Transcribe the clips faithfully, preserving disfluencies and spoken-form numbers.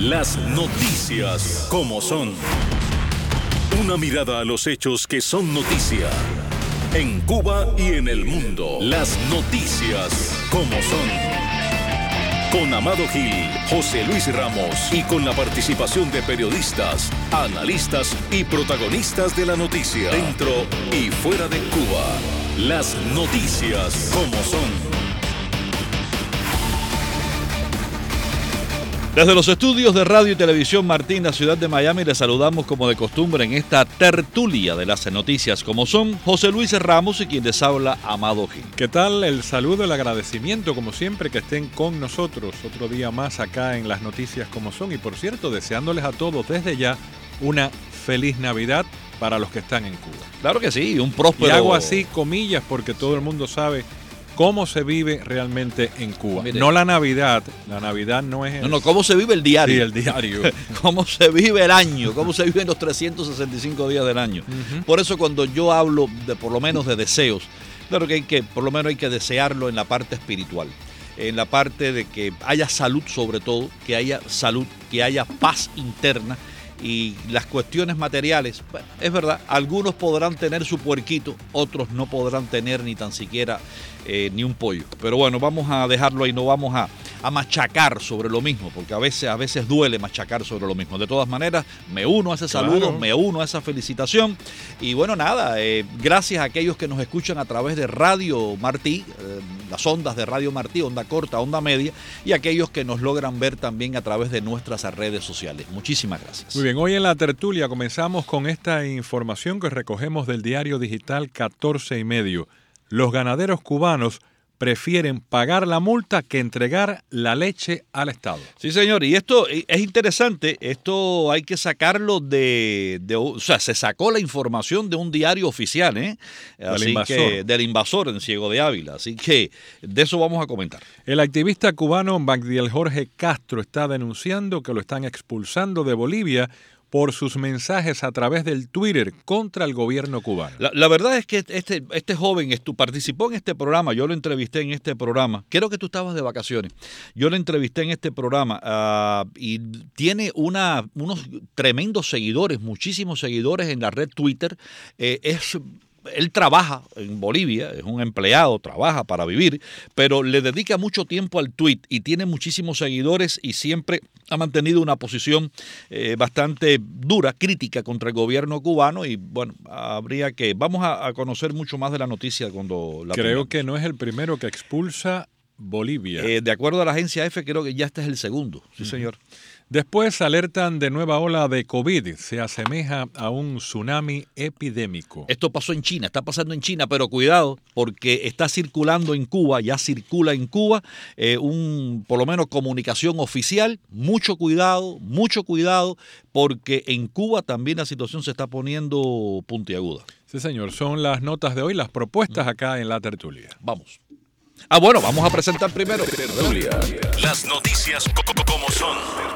Las noticias como son. Una mirada a los hechos que son noticia. En Cuba y en el mundo. Las noticias como son. Con Amado Gil, José Luis Ramos y con la participación de periodistas, analistas y protagonistas de la noticia. Dentro y fuera de Cuba. Las noticias como son. Desde los estudios de Radio y Televisión Martín, la ciudad de Miami, les saludamos como de costumbre en esta tertulia de las noticias como son, José Luis Ramos y quien les habla, Amado Gil. ¿Qué tal? El saludo, el agradecimiento, como siempre, que estén con nosotros otro día más acá en las noticias como son. Y por cierto, deseándoles a todos desde ya una feliz Navidad para los que están en Cuba. Claro que sí, un próspero... Y hago así comillas porque todo el mundo sabe cómo se vive realmente en Cuba. Mire, no la Navidad, la Navidad no es... El... No, no, cómo se vive el diario. Sí, el diario. Cómo se vive el año, cómo se viven los trescientos sesenta y cinco días del año. Uh-huh. Por eso cuando yo hablo de por lo menos de deseos, claro que hay que, por lo menos hay que desearlo en la parte espiritual, en la parte de que haya salud sobre todo, que haya salud, que haya paz interna. Y las cuestiones materiales, bueno, es verdad, algunos podrán tener su puerquito, otros no podrán tener ni tan siquiera eh, ni un pollo. Pero bueno, vamos a dejarlo ahí, no vamos a, a machacar sobre lo mismo, porque a veces, a veces duele machacar sobre lo mismo. De todas maneras, me uno a ese saludo, claro. Me uno a esa felicitación. Y bueno, nada, eh, gracias a aquellos que nos escuchan a través de Radio Martí, eh, las ondas de Radio Martí, onda corta, onda media, y aquellos que nos logran ver también a través de nuestras redes sociales. Muchísimas gracias. Muy bien, hoy en la tertulia comenzamos con esta información que recogemos del diario digital catorce y medio. Los ganaderos cubanos prefieren pagar la multa que entregar la leche al Estado. Sí, señor, y esto es interesante, esto hay que sacarlo de, de o sea, se sacó la información de un diario oficial, ¿eh? Así del invasor. Que, del invasor en Ciego de Ávila, así que de eso vamos a comentar. El activista cubano Magdiel Jorge Castro está denunciando que lo están expulsando de Bolivia por sus mensajes a través del Twitter contra el gobierno cubano. La, la verdad es que este, este joven estu, participó en este programa, yo lo entrevisté en este programa, creo que tú estabas de vacaciones, yo lo entrevisté en este programa uh, y tiene una, unos tremendos seguidores, muchísimos seguidores en la red Twitter, eh, es... Él trabaja en Bolivia, es un empleado, trabaja para vivir, pero le dedica mucho tiempo al tweet y tiene muchísimos seguidores y siempre ha mantenido una posición eh, bastante dura, crítica contra el gobierno cubano y bueno, habría que, vamos a, a conocer mucho más de la noticia cuando la Creo tengamos. Que no es el primero que expulsa Bolivia. Eh, de acuerdo a la agencia EFE, creo que ya este es el segundo, sí, uh-huh. señor. Después alertan de nueva ola de COVID. Se asemeja a un tsunami epidémico. Esto pasó en China, está pasando en China, pero cuidado, porque está circulando en Cuba, ya circula en Cuba, eh, un por lo menos comunicación oficial. Mucho cuidado, mucho cuidado, porque en Cuba también la situación se está poniendo puntiaguda. Sí, señor. Son las notas de hoy, las propuestas acá en la tertulia. Vamos. Ah, bueno, vamos a presentar primero. Tertulia. Las noticias como son.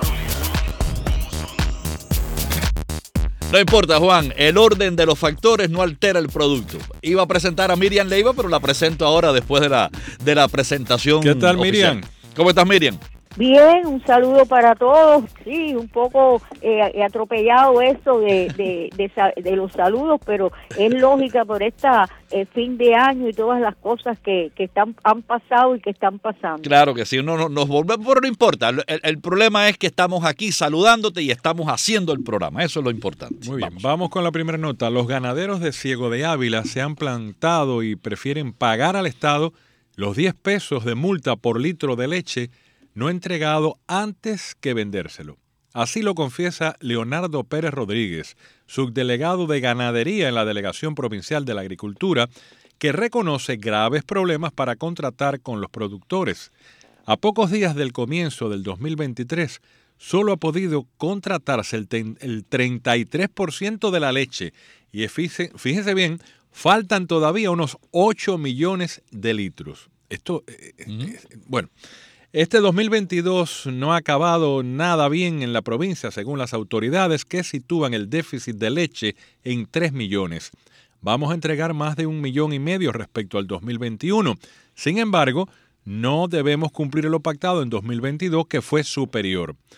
No importa, Juan, el orden de los factores no altera el producto. Iba a presentar a Miriam Leiva, pero la presento ahora después de la, de la presentación. ¿Qué tal, oficial. Miriam? ¿Cómo estás, Miriam? Bien, un saludo para todos. Sí, un poco eh, atropellado esto de, de, de, de los saludos, pero es lógica por esta eh, fin de año y todas las cosas que, que están, han pasado y que están pasando. Claro que sí, no, no, nos volvemos, pero no importa. El, el problema es que estamos aquí saludándote y estamos haciendo el programa. Eso es lo importante. Muy bien, vamos, vamos con la primera nota. Los ganaderos de Ciego de Ávila se han plantado y prefieren pagar al Estado los diez pesos de multa por litro de leche no entregado antes que vendérselo. Así lo confiesa Leonardo Pérez Rodríguez, subdelegado de Ganadería en la Delegación Provincial de la Agricultura, que reconoce graves problemas para contratar con los productores. A pocos días del comienzo del dos mil veintitrés, solo ha podido contratarse el, ten, el treinta y tres por ciento de la leche. Y fíjese, fíjese bien, faltan todavía unos ocho millones de litros. Esto, eh, uh-huh. eh, bueno... Este dos mil veintidós no ha acabado nada bien en la provincia, según las autoridades, que sitúan el déficit de leche en tres millones. Vamos a entregar más de un millón y medio respecto al dos mil veintiuno. Sin embargo, no debemos cumplir lo pactado en dos mil veintidós, que fue superior.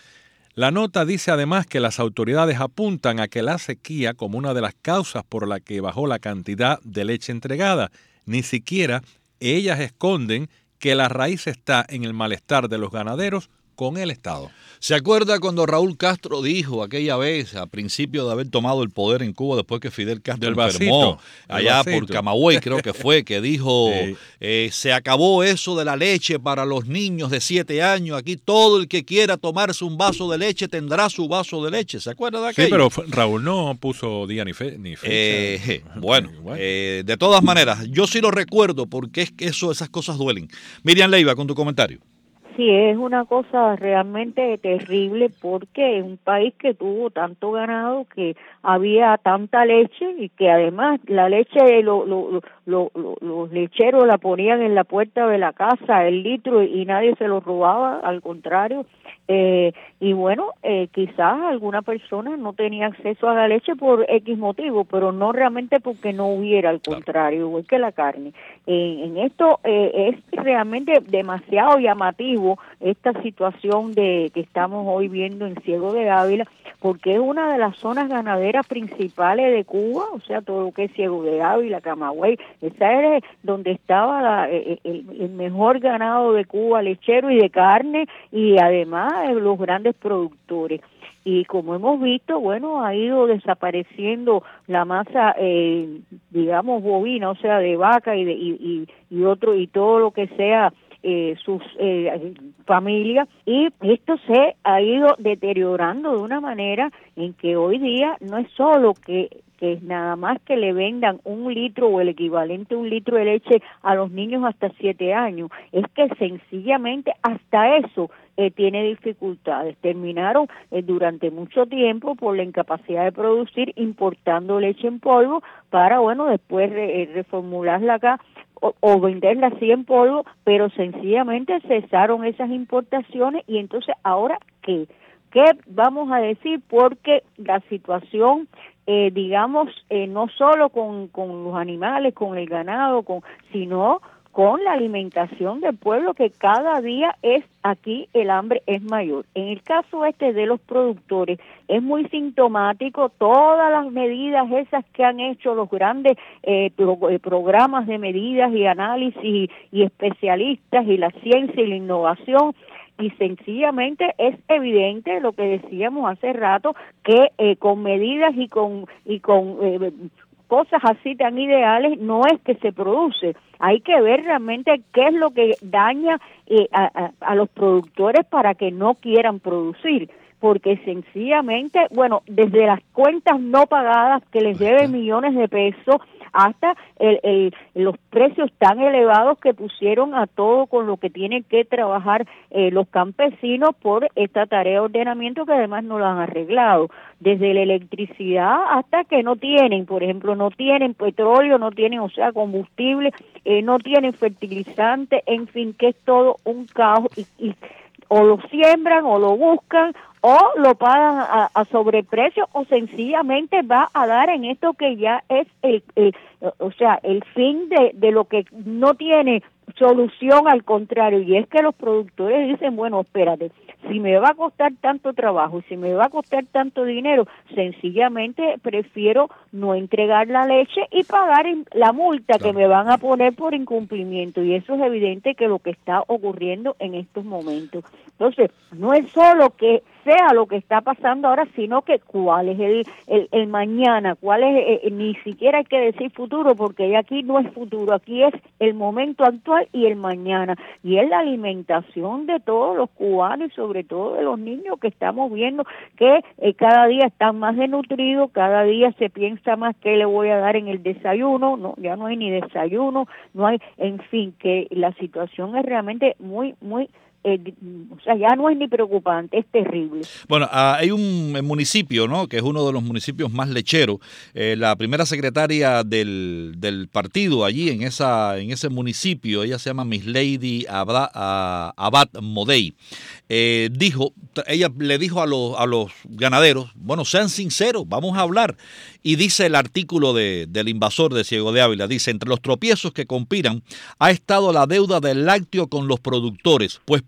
La nota dice además que las autoridades apuntan a que la sequía como una de las causas por la que bajó la cantidad de leche entregada. Ni siquiera ellas esconden que la raíz está en el malestar de los ganaderos con el Estado. ¿Se acuerda cuando Raúl Castro dijo aquella vez, a principio de haber tomado el poder en Cuba, después que Fidel Castro Del enfermó, vasito, allá vasito. por Camagüey, creo que fue, que dijo, Sí. eh, se acabó eso de la leche para los niños de siete años, aquí todo el que quiera tomarse un vaso de leche tendrá su vaso de leche? ¿Se acuerda de aquello? Sí, pero Raúl no puso día ni, fe, ni fecha. Eh, bueno, eh, de todas maneras, yo sí lo recuerdo porque es que eso, esas cosas duelen. Miriam Leiva, con tu comentario. Sí, es una cosa realmente terrible porque es un país que tuvo tanto ganado, que había tanta leche y que además la leche, lo, lo, lo, lo, los lecheros la ponían en la puerta de la casa, el litro, y nadie se lo robaba, al contrario. Eh, y bueno, eh, quizás alguna persona no tenía acceso a la leche por X motivo, pero no realmente porque no hubiera, al contrario, igual que la carne. Eh, en esto eh, es realmente demasiado llamativo esta situación de que estamos hoy viendo en Ciego de Ávila, porque es una de las zonas ganaderas principales de Cuba, o sea, todo lo que es Ciego de Ávila, Camagüey, esa es donde estaba la, el, el mejor ganado de Cuba, lechero y de carne, y además los grandes productores. Y como hemos visto, bueno, ha ido desapareciendo la masa, eh, digamos, bovina, o sea, de vaca y de y, y, y otro y todo lo que sea eh, sus eh, familias, y esto se ha ido deteriorando de una manera en que hoy día no es solo que que es nada más que le vendan un litro o el equivalente a un litro de leche a los niños hasta siete años, es que sencillamente hasta eso eh, tiene dificultades. Terminaron eh, durante mucho tiempo por la incapacidad de producir importando leche en polvo para, bueno, después re, eh, reformularla acá o, o venderla así en polvo, pero sencillamente cesaron esas importaciones. Y entonces, ¿ahora qué? ¿Qué vamos a decir? Porque la situación, eh, digamos, eh, no solo con, con los animales, con el ganado, con sino con la alimentación del pueblo, que cada día es aquí el hambre es mayor. En el caso este de los productores es muy sintomático todas las medidas esas que han hecho los grandes eh, pro, eh, programas de medidas y análisis y, y especialistas y la ciencia y la innovación. Y sencillamente es evidente lo que decíamos hace rato, que eh, con medidas y con y con eh, cosas así tan ideales no es que se produce. Hay que ver realmente qué es lo que daña eh, a, a, a los productores para que no quieran producir. Porque sencillamente, bueno, desde las cuentas no pagadas que les deben millones de pesos hasta el, el, los precios tan elevados que pusieron a todo con lo que tienen que trabajar eh, los campesinos por esta tarea de ordenamiento que además no lo han arreglado. Desde la electricidad hasta que no tienen, por ejemplo, no tienen petróleo, no tienen, o sea, combustible, eh, no tienen fertilizante, en fin, que es todo un caos y, y o lo siembran o lo buscan o lo pagan a, a sobreprecio o sencillamente va a dar en esto que ya es el, el o sea, el fin de, de lo que no tiene solución, al contrario, y es que los productores dicen, bueno, espérate, si me va a costar tanto trabajo y si me va a costar tanto dinero, sencillamente prefiero no entregar la leche y pagar la multa claro. que me van a poner por incumplimiento, y eso es evidente que lo que está ocurriendo en estos momentos. Entonces, no es solo que sea lo que está pasando ahora, sino que cuál es el, el, el mañana, cuál es, eh, ni siquiera hay que decir futuro, porque aquí no es futuro, aquí es el momento actual y el mañana, y es la alimentación de todos los cubanos y sobre todo de los niños, que estamos viendo que eh, cada día están más desnutridos, cada día se piensa más qué le voy a dar en el desayuno, no, ya no hay ni desayuno, no hay, en fin, que la situación es realmente muy, muy Eh, o sea, ya no es ni preocupante, es terrible. Bueno, hay un municipio, ¿no?, que es uno de los municipios más lecheros. Eh, la primera secretaria del, del partido allí en esa en ese municipio, ella se llama Miss Lady Abad, Abad Modey, eh, dijo, ella le dijo a los, a los ganaderos, bueno, sean sinceros, vamos a hablar. Y dice el artículo de, del Invasor de Ciego de Ávila, dice, entre los tropiezos que conspiran ha estado la deuda del lácteo con los productores, pues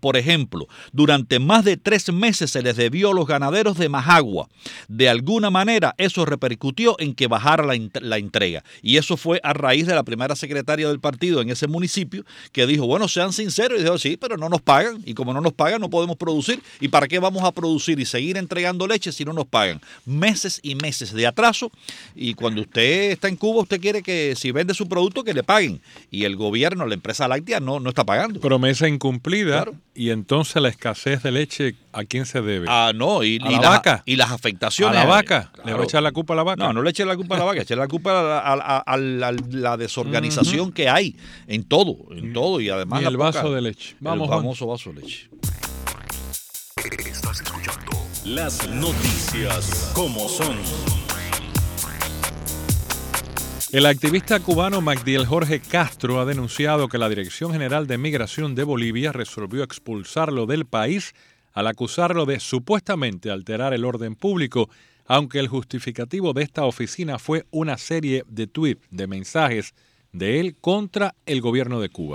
por ejemplo, durante más de tres meses se les debió a los ganaderos de Majagua. De alguna manera eso repercutió en que bajara la, la entrega. Y eso fue a raíz de la primera secretaria del partido en ese municipio que dijo, bueno, sean sinceros. Y dijo, sí, pero no nos pagan. Y como no nos pagan, no podemos producir. ¿Y para qué vamos a producir y seguir entregando leche si no nos pagan? Meses y meses de atraso. Y cuando usted está en Cuba, usted quiere que si vende su producto, que le paguen. Y el gobierno, la empresa láctea, no, no está pagando. Promesa incumplida. Claro. Y entonces la escasez de leche, ¿a quién se debe? Ah, no. Y, ¿A y la la, vaca? Y las afectaciones. ¿A la vaca? Claro. ¿Le va a echar la culpa a la vaca? No, no le eche la culpa a la vaca, eche la culpa a la, a, a, a la, a la desorganización uh-huh. que hay en todo, en todo. Y además y la el poca, vaso de leche. Vamos, el famoso vaso de leche. Estás escuchando las noticias como son. El activista cubano Magdiel Jorge Castro ha denunciado que la Dirección General de Migración de Bolivia resolvió expulsarlo del país al acusarlo de supuestamente alterar el orden público, aunque el justificativo de esta oficina fue una serie de tweets, de mensajes de él contra el gobierno de Cuba.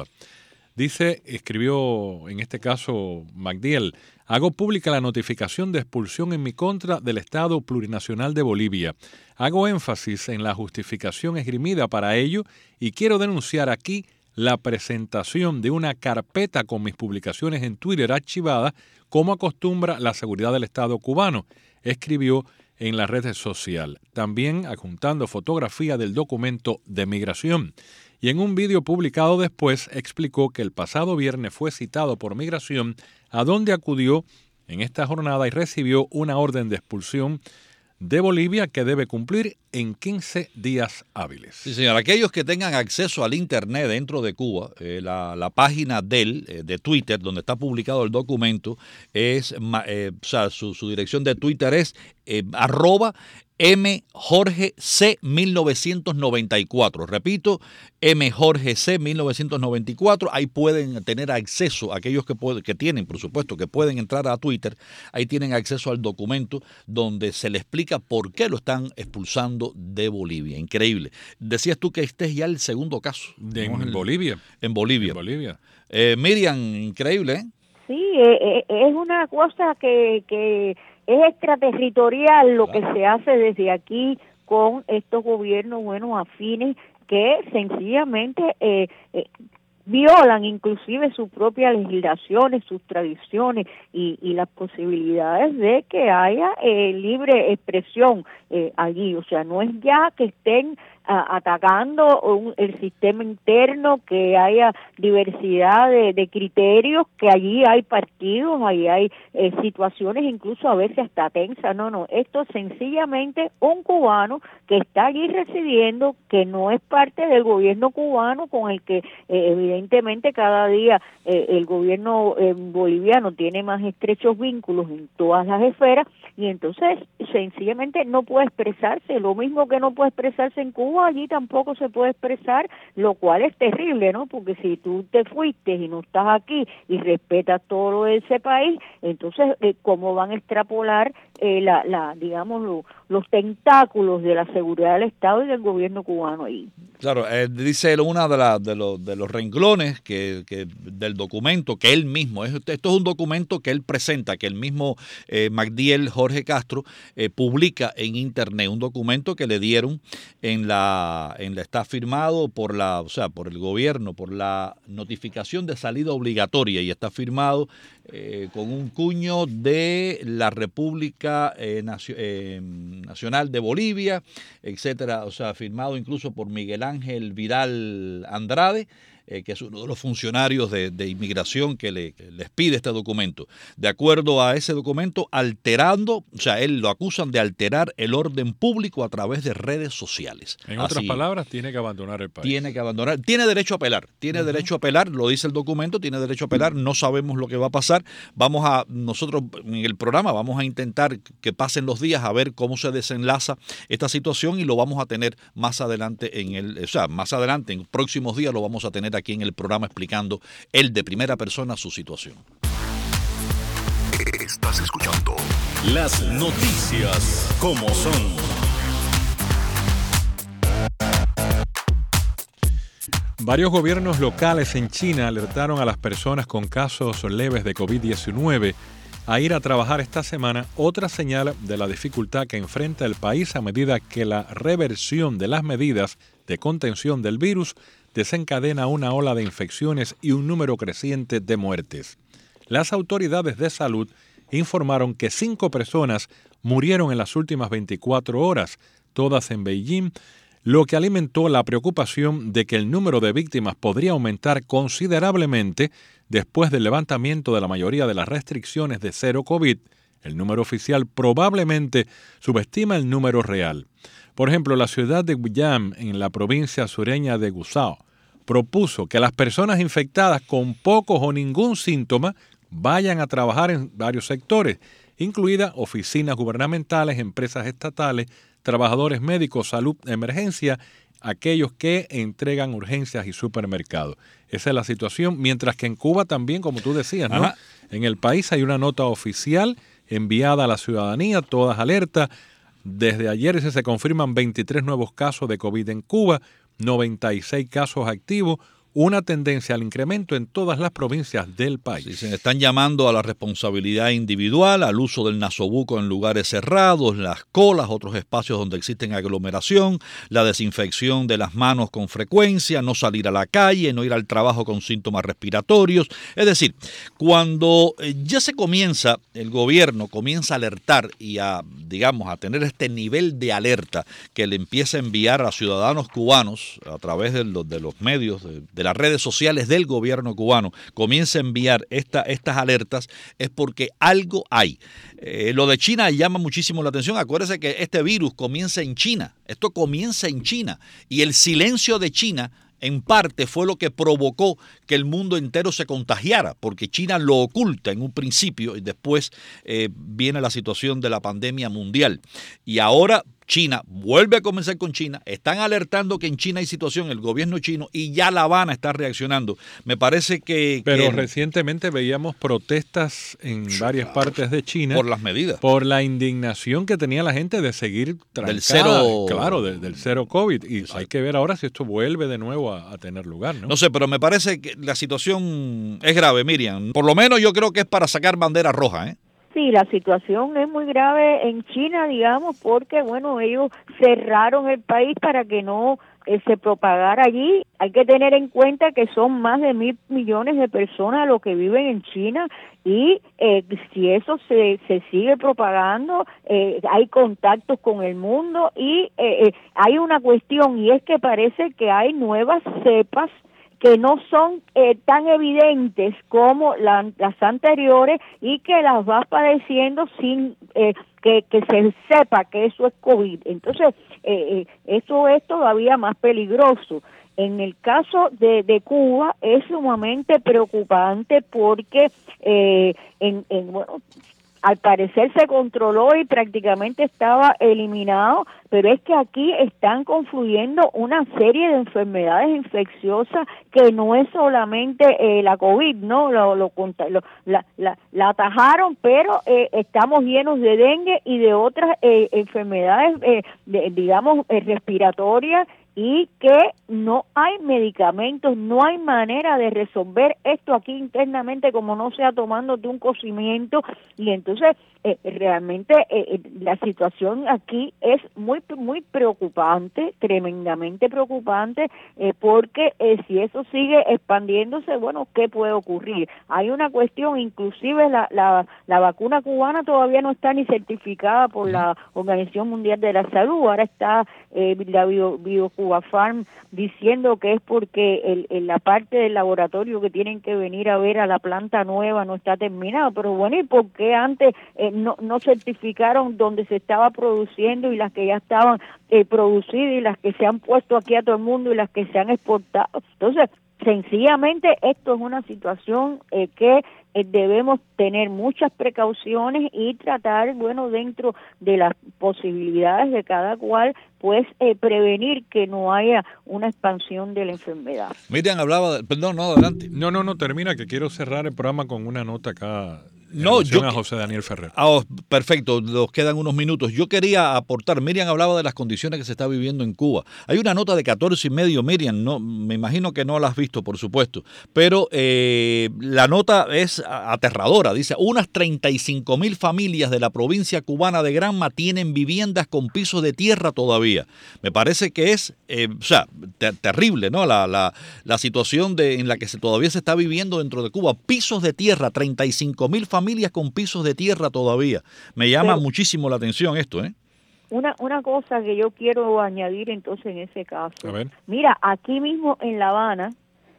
Dice, escribió en este caso Magdiel, hago pública la notificación de expulsión en mi contra del Estado Plurinacional de Bolivia. Hago énfasis en la justificación esgrimida para ello y quiero denunciar aquí la presentación de una carpeta con mis publicaciones en Twitter archivadas, como acostumbra la seguridad del Estado cubano, escribió en la red social, también adjuntando fotografía del documento de migración. Y en un vídeo publicado después explicó que el pasado viernes fue citado por migración, a donde acudió en esta jornada y recibió una orden de expulsión de Bolivia que debe cumplir en quince días hábiles. Sí, señor. Aquellos que tengan acceso al Internet dentro de Cuba, eh, la, la página de él, eh, de Twitter, donde está publicado el documento, es, eh, o sea, su, su dirección de Twitter es eh, arroba M Jorge C mil novecientos noventa y cuatro. Repito, M Jorge C mil novecientos noventa y cuatro. Ahí pueden tener acceso, aquellos que, pueden, que tienen, por supuesto, que pueden entrar a Twitter, ahí tienen acceso al documento donde se le explica por qué lo están expulsando de Bolivia. Increíble. Decías tú que este es ya el segundo caso. De, en, ¿no? el, Bolivia. En Bolivia. En Bolivia. Eh, Miriam, increíble, ¿eh? Sí, eh, es una cosa que... que es extraterritorial lo que se hace desde aquí con estos gobiernos, bueno, afines que sencillamente eh, eh, violan inclusive sus propias legislaciones, sus tradiciones y, y las posibilidades de que haya eh, libre expresión eh, allí. O sea, no es ya que estén a, atacando un, el sistema interno, que haya diversidad de, de criterios, que allí hay partidos, allí hay eh, situaciones incluso a veces hasta tensas. No, no, esto es sencillamente un cubano que está allí residiendo, que no es parte del gobierno cubano, con el que eh, evidentemente cada día eh, el gobierno eh, boliviano tiene más estrechos vínculos en todas las esferas, y entonces sencillamente no puede expresarse. Lo mismo que no puede expresarse en Cuba, allí tampoco se puede expresar, lo cual es terrible, ¿no? Porque si tú te fuiste y no estás aquí y respetas todo lo de ese país, entonces eh, ¿cómo van a extrapolar eh, la, la, digamos, lo, los tentáculos de la seguridad del Estado y del gobierno cubano ahí? Claro, eh, dice una de, la, de, los, de los renglones que, que del documento que él mismo, esto es un documento que él presenta, que el mismo eh, Magdiel Jorge Castro eh, publica en internet, un documento que le dieron en la, en la está firmado por la, o sea, por el gobierno, por la notificación de salida obligatoria, y está firmado eh, con un cuño de la República eh, Nacio, eh, Nacional de Bolivia, etcétera, o sea, firmado incluso por Miguel Ángel Vidal Andrade, eh, que es uno de los funcionarios de, de inmigración que, le, que les pide este documento. De acuerdo a ese documento, alterando, o sea, él lo acusan de alterar el orden público a través de redes sociales. En otras Así, palabras, tiene que abandonar el país. Tiene que abandonar, tiene derecho a apelar, tiene uh-huh. derecho a apelar, lo dice el documento, tiene derecho a apelar, no sabemos lo que va a pasar. Vamos a, nosotros en el programa vamos a intentar que pasen los días a ver cómo se desenlaza esta situación, y lo vamos a tener más adelante en el, o sea, más adelante, en próximos días lo vamos a tener aquí en el programa explicando él de primera persona su situación. Estás escuchando las noticias como son. Varios gobiernos locales en China alertaron a las personas con casos leves de covid diecinueve a ir a trabajar esta semana, otra señal de la dificultad que enfrenta el país a medida que la reversión de las medidas de contención del virus desencadena una ola de infecciones y un número creciente de muertes. Las autoridades de salud informaron que cinco personas murieron en las últimas veinticuatro horas, todas en Beijing, lo que alimentó la preocupación de que el número de víctimas podría aumentar considerablemente después del levantamiento de la mayoría de las restricciones de cero COVID. El número oficial probablemente subestima el número real. Por ejemplo, la ciudad de Guiyang, en la provincia sureña de Guizhou, propuso que las personas infectadas con pocos o ningún síntoma vayan a trabajar en varios sectores, incluidas oficinas gubernamentales, empresas estatales, trabajadores médicos, salud, emergencia, aquellos que entregan urgencias y supermercados. Esa es la situación, mientras que en Cuba también, como tú decías, ¿no? En el país hay una nota oficial enviada a la ciudadanía, todas alertas. Desde ayer se confirman veintitrés nuevos casos de COVID en Cuba, noventa y seis casos activos, una tendencia al incremento en todas las provincias del país. Sí, se están llamando a la responsabilidad individual, al uso del nasobuco en lugares cerrados, las colas, otros espacios donde existen aglomeración, la desinfección de las manos con frecuencia, no salir a la calle, no ir al trabajo con síntomas respiratorios. Es decir, cuando ya se comienza, el gobierno comienza a alertar y a, digamos, a tener este nivel de alerta que le empieza a enviar a ciudadanos cubanos a través de los, de los medios, de, de las redes sociales del gobierno cubano, comienza a enviar esta, estas alertas, es porque algo hay. Eh, lo de China llama muchísimo la atención. Acuérdense que este virus comienza en China. Esto comienza en China. Y el silencio de China, en parte, fue lo que provocó que el mundo entero se contagiara, porque China lo oculta en un principio y después eh, viene la situación de la pandemia mundial. Y ahora China vuelve a comenzar con China. Están alertando que en China hay situación, el gobierno chino, y ya La Habana está reaccionando. Me parece que... Pero que, recientemente veíamos protestas en varias partes de China. Por las medidas. Por la indignación que tenía la gente de seguir trancada. Del cero... Claro, del, del cero COVID. Y exacto, hay que ver ahora si esto vuelve de nuevo a, a tener lugar, ¿no? No sé, pero me parece que la situación es grave, Miriam. Por lo menos yo creo que es para sacar bandera roja, ¿eh? Sí, la situación es muy grave en China, digamos, porque, bueno, ellos cerraron el país para que no eh, se propagara allí. Hay que tener en cuenta que son más de mil millones de personas los que viven en China y eh, si eso se, se sigue propagando, eh, hay contactos con el mundo y eh, eh, hay una cuestión y es que parece que hay nuevas cepas que no son eh, tan evidentes como la, las anteriores y que las vas padeciendo sin eh, que, que se sepa que eso es COVID. Entonces, eh, eh, eso es todavía más peligroso. En el caso de, de Cuba es sumamente preocupante porque eh, en, en bueno, al parecer se controló y prácticamente estaba eliminado, pero es que aquí están confluyendo una serie de enfermedades infecciosas que no es solamente eh, la COVID, ¿no? Lo, lo, lo, la, la, la atajaron, pero eh, estamos llenos de dengue y de otras eh, enfermedades, eh, de, digamos, eh, respiratorias, y que no hay medicamentos, no hay manera de resolver esto aquí internamente como no sea tomándote un cocimiento y entonces eh, realmente eh, la situación aquí es muy muy preocupante, tremendamente preocupante eh, porque eh, si eso sigue expandiéndose, bueno, ¿qué puede ocurrir? Hay una cuestión, inclusive la, la, la vacuna cubana todavía no está ni certificada por la Organización Mundial de la Salud, ahora está eh, la Bio, Bio Farm diciendo que es porque el, el, la parte del laboratorio que tienen que venir a ver a la planta nueva no está terminada, pero bueno, ¿y por qué antes eh, no, no certificaron donde se estaba produciendo y las que ya estaban eh, producidas y las que se han puesto aquí a todo el mundo y las que se han exportado? Entonces, sencillamente esto es una situación eh, que eh, debemos tener muchas precauciones y tratar, bueno, dentro de las posibilidades de cada cual, pues eh, prevenir que no haya una expansión de la enfermedad. Miriam hablaba, de, perdón, no, adelante. No, no, no, termina, que quiero cerrar el programa con una nota acá No, yo a José Daniel Ferrer. Oh, perfecto, nos quedan unos minutos. Yo quería aportar, Miriam hablaba de las condiciones que se está viviendo en Cuba. Hay una nota de catorce y medio, Miriam, no, me imagino que no la has visto, por supuesto, pero eh, la nota es aterradora. Dice, unas treinta y cinco mil familias de la provincia cubana de Granma tienen viviendas con pisos de tierra todavía. Me parece que es, eh, o sea, ter terrible, ¿no? La, la, la situación de, en la que se, todavía se está viviendo dentro de Cuba. Pisos de tierra, treinta y cinco mil familias familias con pisos de tierra todavía. Me llama Pero, muchísimo la atención esto, ¿eh? Una, una cosa que yo quiero añadir entonces en ese caso. A ver. Mira, aquí mismo en La Habana,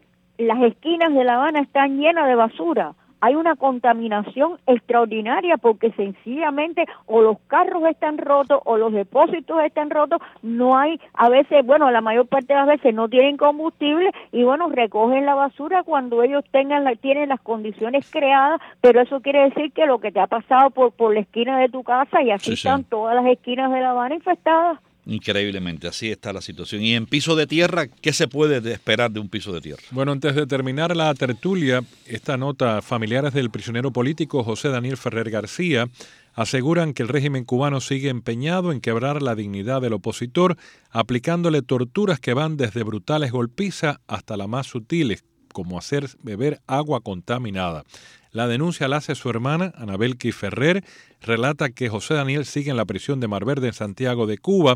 las esquinas de La Habana están llenas de basura. Hay una contaminación extraordinaria porque sencillamente o los carros están rotos o los depósitos están rotos, no hay, a veces, bueno, la mayor parte de las veces no tienen combustible y bueno, recogen la basura cuando ellos tengan la, tienen las condiciones creadas, pero eso quiere decir que lo que te ha pasado por, por la esquina de tu casa y así sí, están sí. todas las esquinas de La Habana infestadas. Increíblemente, así está la situación. Y en piso de tierra, ¿qué se puede esperar de un piso de tierra? Bueno, antes de terminar la tertulia, esta nota, familiares del prisionero político José Daniel Ferrer García aseguran que el régimen cubano sigue empeñado en quebrar la dignidad del opositor, aplicándole torturas que van desde brutales golpizas hasta las más sutiles, como hacer beber agua contaminada. La denuncia la hace su hermana, Anabelki Ferrer, relata que José Daniel sigue en la prisión de Mar Verde en Santiago de Cuba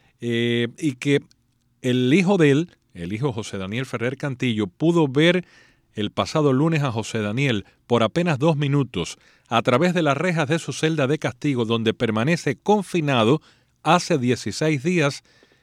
eh, y que el hijo de él, el hijo José Daniel Ferrer Cantillo, pudo ver el pasado lunes a José Daniel por apenas dos minutos a través de las rejas de su celda de castigo donde permanece confinado hace dieciséis días.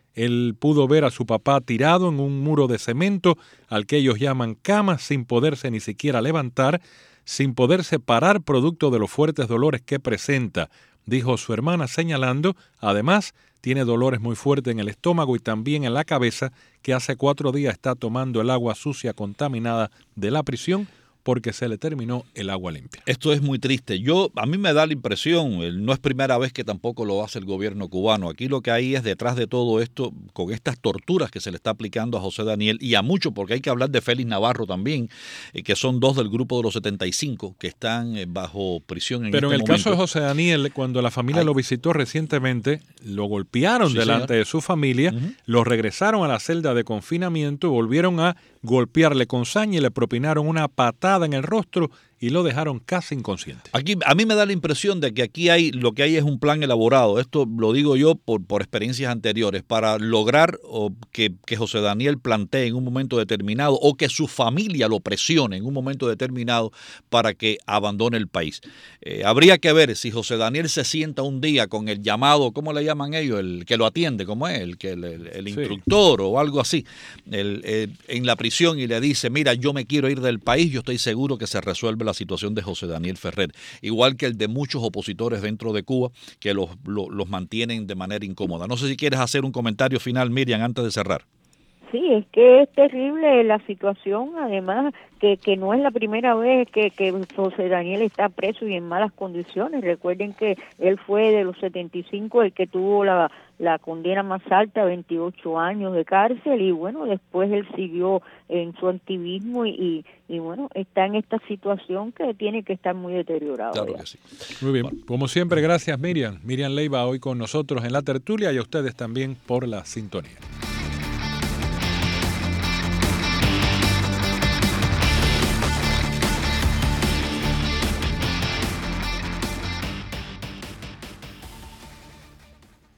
Él pudo ver a su papá tirado en un muro de cemento al que ellos llaman cama sin poderse ni siquiera levantar, sin poderse parar producto de los fuertes dolores que presenta, dijo su hermana señalando, además, tiene dolores muy fuertes en el estómago y también en la cabeza, que hace cuatro días está tomando el agua sucia contaminada de la prisión porque se le terminó el agua limpia. Esto es muy triste. Yo, a mí me da la impresión, no es primera vez que tampoco lo hace el gobierno cubano. Aquí lo que hay es detrás de todo esto, con estas torturas que se le está aplicando a José Daniel y a muchos, porque hay que hablar de Félix Navarro también, eh, que son dos del grupo de los setenta y cinco que están eh, bajo prisión en Pero este en el momento. caso de José Daniel, cuando la familia ay. lo visitó recientemente, lo golpearon sí, delante señor. de su familia, uh-huh. lo regresaron a la celda de confinamiento y volvieron a golpearle con saña y le propinaron una patada en el rostro y lo dejaron casi inconsciente. Aquí, a mí me da la impresión de que aquí hay lo que hay es un plan elaborado. Esto lo digo yo por, por experiencias anteriores, para lograr o que, que José Daniel plantee en un momento determinado o que su familia lo presione en un momento determinado para que abandone el país. Eh, habría que ver si José Daniel se sienta un día con el llamado, ¿cómo le llaman ellos? El que lo atiende, ¿cómo es? El, que el, el, el instructor sí. o algo así, el, el, en la prisión y le dice, mira, yo me quiero ir del país, yo estoy seguro que se resuelve la situación de José Daniel Ferrer, igual que el de muchos opositores dentro de Cuba que los, los, los mantienen de manera incómoda. No sé si quieres hacer un comentario final, Miriam, antes de cerrar. Sí, es que es terrible la situación, además que, que no es la primera vez que, que José Daniel está preso y en malas condiciones. Recuerden que él fue de los setenta y cinco el que tuvo la, la condena más alta, veintiocho años de cárcel, y bueno, después él siguió en su activismo y, y, y bueno, está en esta situación que tiene que estar muy deteriorado. Claro que sí. Muy bien, bueno. Como siempre, gracias Miriam. Miriam Leiva hoy con nosotros en la tertulia y a ustedes también por la sintonía.